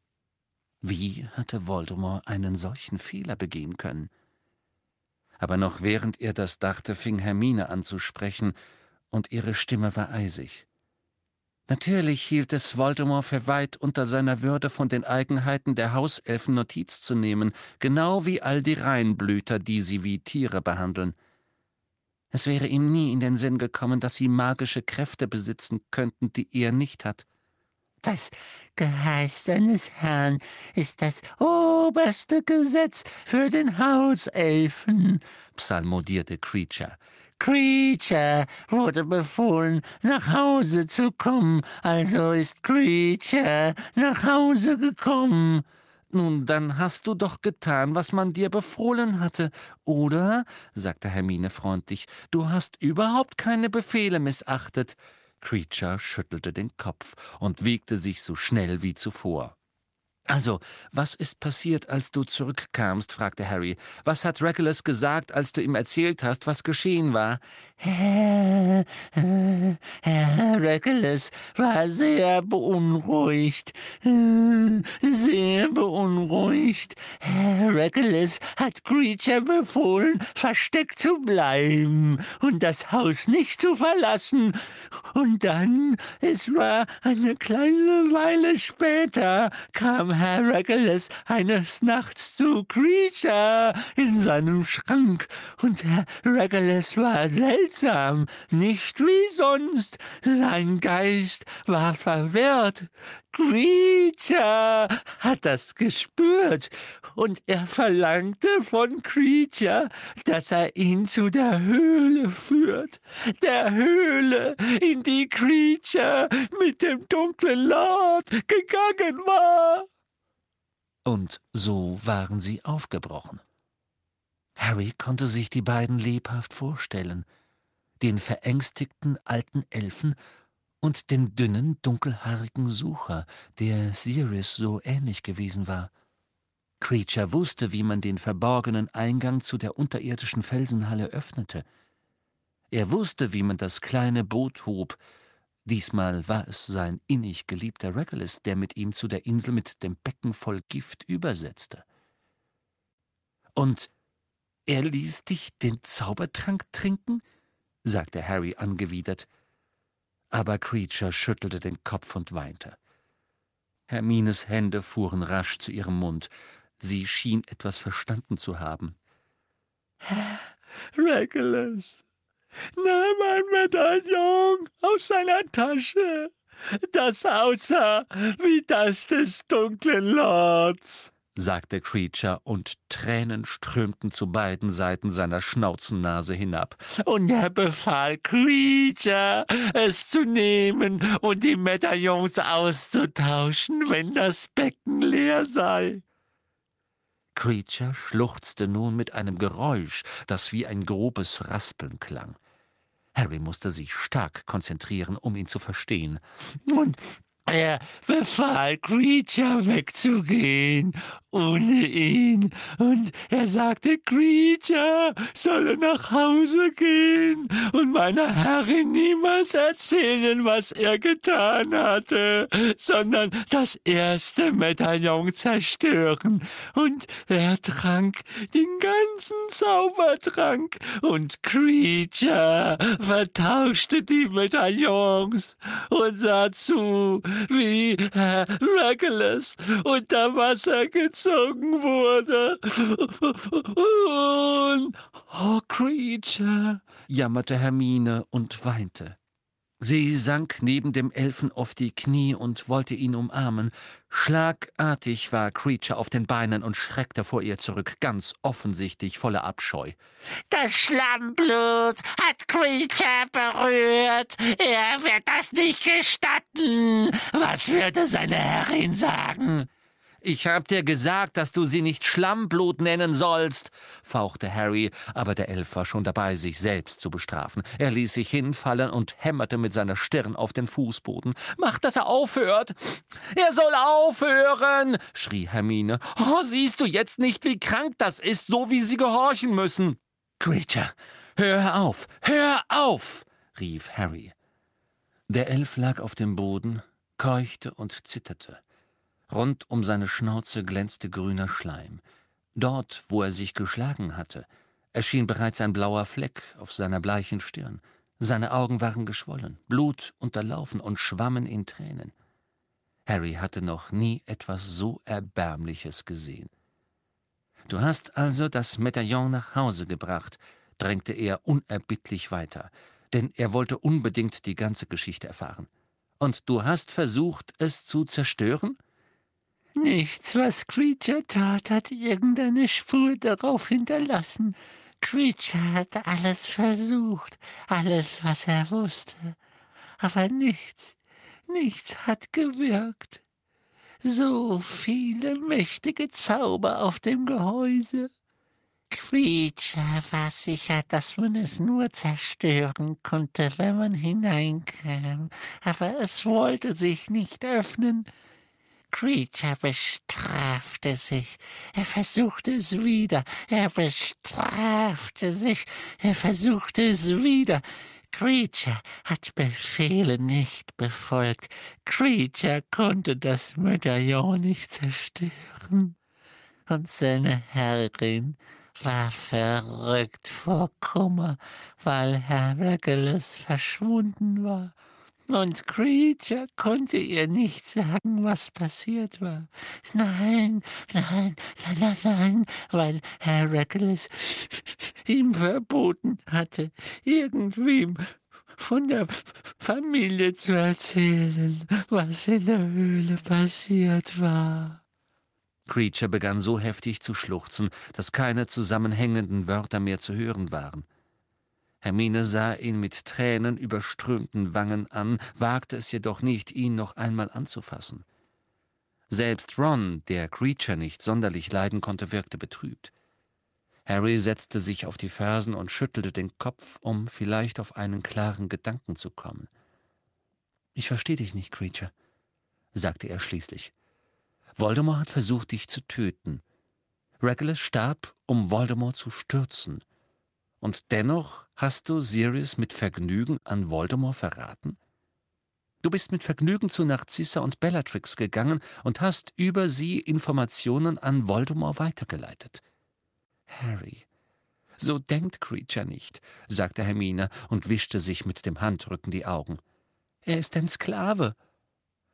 Wie hatte Voldemort einen solchen Fehler begehen können? Aber noch während er das dachte, fing Hermine an zu sprechen, und ihre Stimme war eisig. Natürlich hielt es Voldemort für weit unter seiner Würde, von den Eigenheiten der Hauselfen Notiz zu nehmen, genau wie all die Reinblüter, die sie wie Tiere behandeln. Es wäre ihm nie in den Sinn gekommen, dass sie magische Kräfte besitzen könnten, die er nicht hat. »Das Geheiß seines Herrn ist das oberste Gesetz für den Hauselfen«, psalmodierte Creature. »Creature wurde befohlen, nach Hause zu kommen, also ist Creature nach Hause gekommen.« »Nun, dann hast du doch getan, was man dir befohlen hatte, oder?« sagte Hermine freundlich. »Du hast überhaupt keine Befehle missachtet.« Creature schüttelte den Kopf und wiegte sich so schnell wie zuvor. »Also, was ist passiert, als du zurückkamst?« fragte Harry. »Was hat Regulus gesagt, als du ihm erzählt hast, was geschehen war?« Herr, äh, Herr Regulus war sehr beunruhigt, äh, sehr beunruhigt. Herr Regulus hat Creature befohlen, versteckt zu bleiben und das Haus nicht zu verlassen. Und dann, es war eine kleine Weile später, kam Herr Regulus eines Nachts zu Creature in seinem Schrank, und Herr Regulus war seltsam, nicht wie sonst. Sein Geist war verwirrt. Creature hat das gespürt, und er verlangte von Creature, dass er ihn zu der Höhle führt, der Höhle, in die Creature mit dem dunklen Lord gegangen war. Und so waren sie aufgebrochen. Harry konnte sich die beiden lebhaft vorstellen, den verängstigten alten Elfen und den dünnen, dunkelhaarigen Sucher, der Sirius so ähnlich gewesen war. Creature wusste, wie man den verborgenen Eingang zu der unterirdischen Felsenhalle öffnete. Er wusste, wie man das kleine Boot hob. Diesmal war es sein innig geliebter Regulus, der mit ihm zu der Insel mit dem Becken voll Gift übersetzte. »Und er ließ dich den Zaubertrank trinken?« sagte Harry angewidert. Aber Creature schüttelte den Kopf und weinte. Hermines Hände fuhren rasch zu ihrem Mund. Sie schien etwas verstanden zu haben. Regulus nahm ein Medaillon aus seiner Tasche, das aussah wie das des dunklen Lords, sagte Kreacher, und Tränen strömten zu beiden Seiten seiner Schnauzennase hinab. Und er befahl Kreacher, es zu nehmen und die Medaillons auszutauschen, wenn das Becken leer sei. Kreacher schluchzte nun mit einem Geräusch, das wie ein grobes Raspeln klang. Harry musste sich stark konzentrieren, um ihn zu verstehen. Und er befahl Kreacher wegzugehen, ohne ihn. Und er sagte, Kreacher solle nach Hause gehen und meiner Herrin niemals erzählen, was er getan hatte, sondern das erste Medaillon zerstören. Und er trank den ganzen Zaubertrank und Kreacher vertauschte die Medaillons und sah zu, wie Herr Regulus unter Wasser gezogen wurde. Und »Oh, Kreacher«, jammerte Hermine und weinte. Sie sank neben dem Elfen auf die Knie und wollte ihn umarmen. Schlagartig war Kreacher auf den Beinen und schreckte vor ihr zurück, ganz offensichtlich voller Abscheu. »Das Schlammblut hat Kreacher berührt. Er wird das nicht gestatten. Was würde seine Herrin sagen?« »Ich hab dir gesagt, dass du sie nicht Schlammblut nennen sollst«, fauchte Harry, aber der Elf war schon dabei, sich selbst zu bestrafen. Er ließ sich hinfallen und hämmerte mit seiner Stirn auf den Fußboden. »Mach, dass er aufhört! Er soll aufhören«, schrie Hermine. »Oh, siehst du jetzt nicht, wie krank das ist, so wie sie gehorchen müssen?« »Kreacher, hör auf, hör auf«, rief Harry. Der Elf lag auf dem Boden, keuchte und zitterte. Rund um seine Schnauze glänzte grüner Schleim. Dort, wo er sich geschlagen hatte, erschien bereits ein blauer Fleck auf seiner bleichen Stirn. Seine Augen waren geschwollen, Blut unterlaufen und schwammen in Tränen. Harry hatte noch nie etwas so Erbärmliches gesehen. »Du hast also das Medaillon nach Hause gebracht«, drängte er unerbittlich weiter, denn er wollte unbedingt die ganze Geschichte erfahren. »Und du hast versucht, es zu zerstören?« »Nichts, was Kreacher tat, hat irgendeine Spur darauf hinterlassen. Kreacher hat alles versucht, alles, was er wusste. Aber nichts, nichts hat gewirkt. So viele mächtige Zauber auf dem Gehäuse. Kreacher war sicher, dass man es nur zerstören konnte, wenn man hineinkam, aber es wollte sich nicht öffnen. Kreacher bestrafte sich. Er versuchte es wieder. Er bestrafte sich. Er versuchte es wieder. Kreacher hat Befehle nicht befolgt. Kreacher konnte das Medaillon nicht zerstören. Und seine Herrin war verrückt vor Kummer, weil Herr Regulus verschwunden war. Und Kreacher konnte ihr nicht sagen, was passiert war. Nein, nein, nein, nein, nein, weil Herr Regulus ihm verboten hatte, irgendwem von der Familie zu erzählen, was in der Höhle passiert war. Kreacher begann so heftig zu schluchzen, dass keine zusammenhängenden Wörter mehr zu hören waren. Hermine sah ihn mit Tränen überströmten Wangen an, wagte es jedoch nicht, ihn noch einmal anzufassen. Selbst Ron, der Kreacher nicht sonderlich leiden konnte, wirkte betrübt. Harry setzte sich auf die Fersen und schüttelte den Kopf, um vielleicht auf einen klaren Gedanken zu kommen. »Ich verstehe dich nicht, Kreacher«, sagte er schließlich. »Voldemort hat versucht, dich zu töten. Regulus starb, um Voldemort zu stürzen. Und dennoch hast du Sirius mit Vergnügen an Voldemort verraten? Du bist mit Vergnügen zu Narcissa und Bellatrix gegangen und hast über sie Informationen an Voldemort weitergeleitet.« »Harry, so denkt Kreacher nicht«, sagte Hermine und wischte sich mit dem Handrücken die Augen. »Er ist ein Sklave.«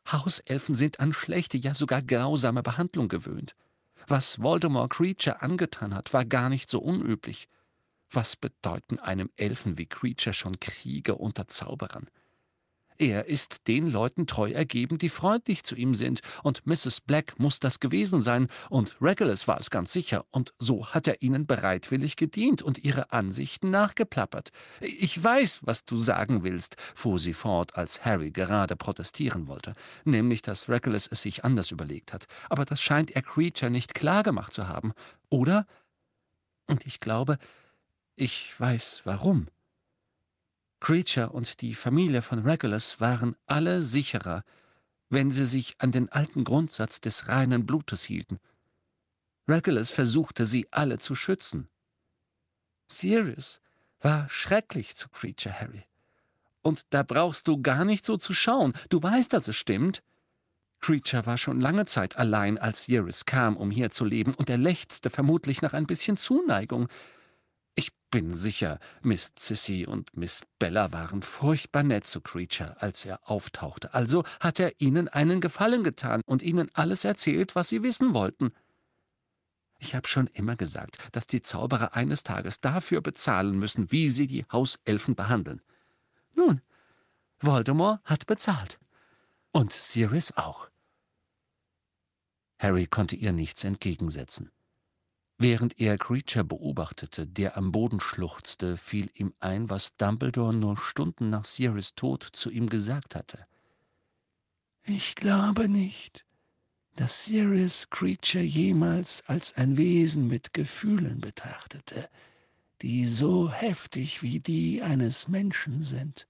Hauselfen sind an schlechte, ja sogar grausame Behandlung gewöhnt. Was Voldemort Creature angetan hat, war gar nicht so unüblich. Was bedeuten einem Elfen wie Creature schon Kriege unter Zauberern? Er ist den Leuten treu ergeben, die freundlich zu ihm sind, und Misses Black muss das gewesen sein, und Regulus war es ganz sicher, und so hat er ihnen bereitwillig gedient und ihre Ansichten nachgeplappert. »Ich weiß, was du sagen willst«, fuhr sie fort, als Harry gerade protestieren wollte, nämlich, dass Regulus es sich anders überlegt hat, aber das scheint er Creature nicht klargemacht zu haben, oder? Und ich glaube, ich weiß warum. Creature und die Familie von Regulus waren alle sicherer, wenn sie sich an den alten Grundsatz des reinen Blutes hielten. Regulus versuchte, sie alle zu schützen. Sirius war schrecklich zu Creature, Harry. Und da brauchst du gar nicht so zu schauen. Du weißt, dass es stimmt. Creature war schon lange Zeit allein, als Sirius kam, um hier zu leben, und er lechzte vermutlich nach ein bisschen Zuneigung. Ich bin sicher, Miss Sissy und Miss Bella waren furchtbar nett zu Creature, als er auftauchte. Also hat er ihnen einen Gefallen getan und ihnen alles erzählt, was sie wissen wollten. Ich habe schon immer gesagt, dass die Zauberer eines Tages dafür bezahlen müssen, wie sie die Hauselfen behandeln. Nun, Voldemort hat bezahlt. Und Sirius auch. Harry konnte ihr nichts entgegensetzen. Während er Creature beobachtete, der am Boden schluchzte, fiel ihm ein, was Dumbledore nur Stunden nach Sirius Tod zu ihm gesagt hatte. »Ich glaube nicht, dass Sirius Creature jemals als ein Wesen mit Gefühlen betrachtete, die so heftig wie die eines Menschen sind.«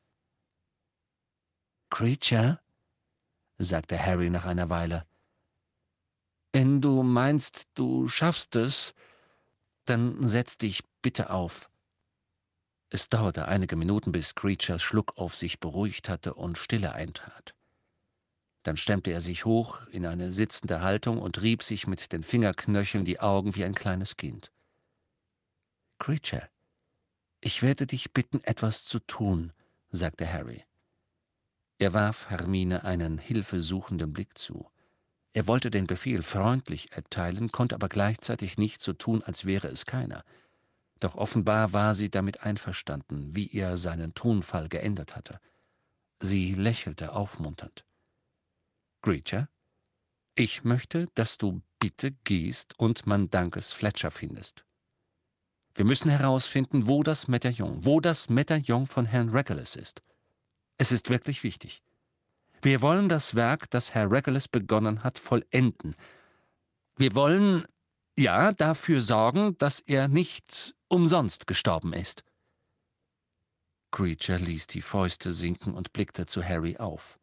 »Creature?« sagte Harry nach einer Weile. »Wenn du meinst, du schaffst es, dann setz dich bitte auf.« Es dauerte einige Minuten, bis Creatures Schluck auf sich beruhigt hatte und Stille eintrat. Dann stemmte er sich hoch in eine sitzende Haltung und rieb sich mit den Fingerknöcheln die Augen wie ein kleines Kind. »Creature, ich werde dich bitten, etwas zu tun«, sagte Harry. Er warf Hermine einen hilfesuchenden Blick zu. Er wollte den Befehl freundlich erteilen, konnte aber gleichzeitig nicht so tun, als wäre es keiner. Doch offenbar war sie damit einverstanden, wie er seinen Tonfall geändert hatte. Sie lächelte aufmunternd. »Creature, ich möchte, dass du bitte gehst und Mandanges Fletcher findest. Wir müssen herausfinden, wo das Medaillon, wo das Medaillon von Herrn Regulus ist. Es ist wirklich wichtig. Wir wollen das Werk, das Herr Regulus begonnen hat, vollenden. Wir wollen, ja, dafür sorgen, dass er nicht umsonst gestorben ist.« Creature ließ die Fäuste sinken und blickte zu Harry auf.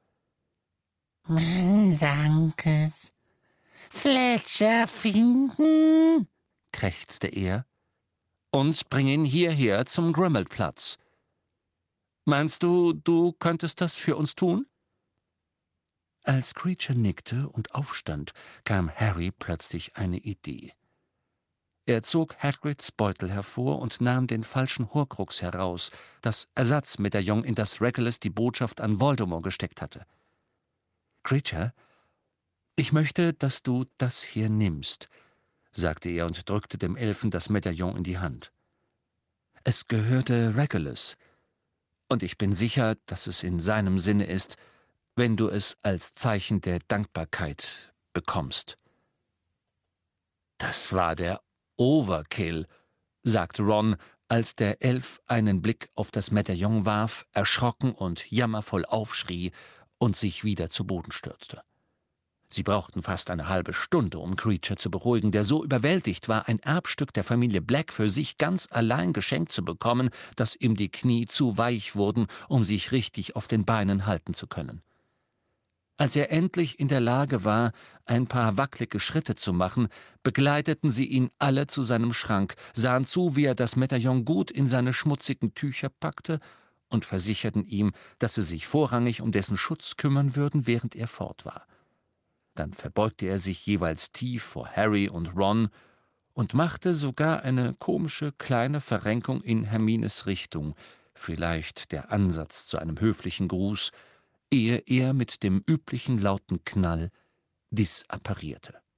»Mandanges Fletcher finden?« krächzte er. »Und bring ihn hierher zum Grimmauld-Platz. Meinst du, du könntest das für uns tun?« Als Creature nickte und aufstand, kam Harry plötzlich eine Idee. Er zog Hagrids Beutel hervor und nahm den falschen Horcrux heraus, das Ersatzmedaillon, in das Regulus die Botschaft an Voldemort gesteckt hatte. »Creature, ich möchte, dass du das hier nimmst«, sagte er und drückte dem Elfen das Medaillon in die Hand. »Es gehörte Regulus, und ich bin sicher, dass es in seinem Sinne ist, wenn du es als Zeichen der Dankbarkeit bekommst.« »Das war der Overkill«, sagte Ron, als der Elf einen Blick auf das Medaillon warf, erschrocken und jammervoll aufschrie und sich wieder zu Boden stürzte. Sie brauchten fast eine halbe Stunde, um Creature zu beruhigen, der so überwältigt war, ein Erbstück der Familie Black für sich ganz allein geschenkt zu bekommen, dass ihm die Knie zu weich wurden, um sich richtig auf den Beinen halten zu können. Als er endlich in der Lage war, ein paar wackelige Schritte zu machen, begleiteten sie ihn alle zu seinem Schrank, sahen zu, wie er das Medaillon gut in seine schmutzigen Tücher packte und versicherten ihm, dass sie sich vorrangig um dessen Schutz kümmern würden, während er fort war. Dann verbeugte er sich jeweils tief vor Harry und Ron und machte sogar eine komische kleine Verrenkung in Hermines Richtung, vielleicht der Ansatz zu einem höflichen Gruß, ehe er mit dem üblichen lauten Knall disapparierte.